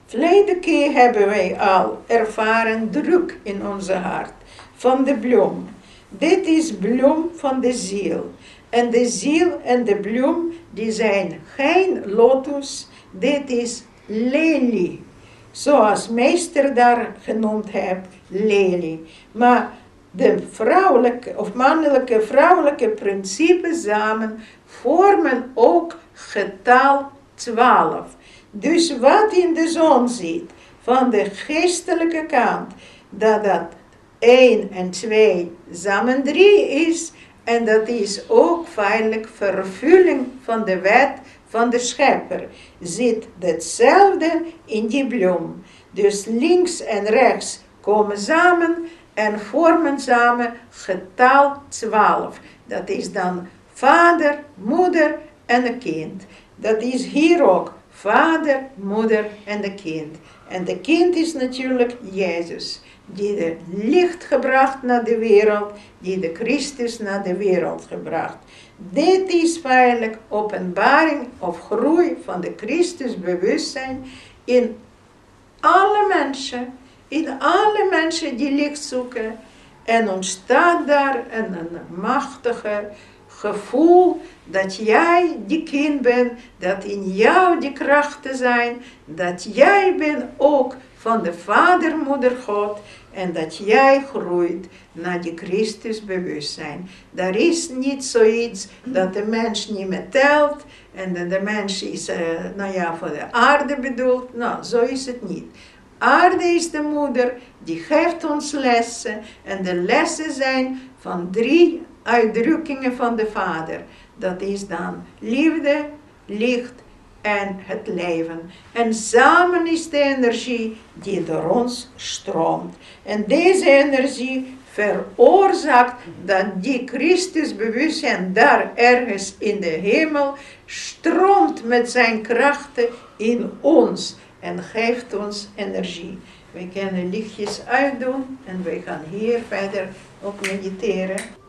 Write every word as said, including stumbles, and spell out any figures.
Verleden keer hebben wij al ervaren druk in onze hart van de bloem. Dit is bloem van de ziel. En de ziel en de bloem, die zijn geen lotus, dit is lelie. Zoals meester daar genoemd heeft, lelie. Maar de vrouwelijke of mannelijke vrouwelijke principes samen vormen ook getal twaalf. Dus wat in de zon ziet, van de geestelijke kant, dat dat één en twee samen drie is, en dat is ook feitelijk vervulling van de wet van de schepper, zit hetzelfde in die bloem. Dus links en rechts komen samen en vormen samen getal twaalf. Dat is dan vader, moeder en een kind. Dat is hier ook vader, moeder en de kind. En de kind is natuurlijk Jezus, die de licht gebracht naar de wereld, die de Christus naar de wereld gebracht. Dit is feitelijk openbaring of groei van de Christusbewustzijn in alle mensen, in alle mensen die licht zoeken. En ontstaat daar een, een machtige gevoel dat jij die kind bent, dat in jou die krachten zijn, dat jij bent ook van de Vader, Moeder God, en dat jij groeit naar die Christusbewustzijn. Daar is niet zoiets dat de mens niet meer telt en dat de mens is, uh, nou ja, voor de aarde bedoeld. Nou, zo is het niet. Aarde is de moeder, die geeft ons lessen en de lessen zijn van drie uitdrukkingen van de Vader. Dat is dan liefde, licht en het leven. En samen is de energie die door ons stroomt. En deze energie veroorzaakt dat die Christusbewustzijn daar ergens in de hemel stroomt met zijn krachten in ons en geeft ons energie. Wij kunnen lichtjes uitdoen en wij gaan hier verder op mediteren.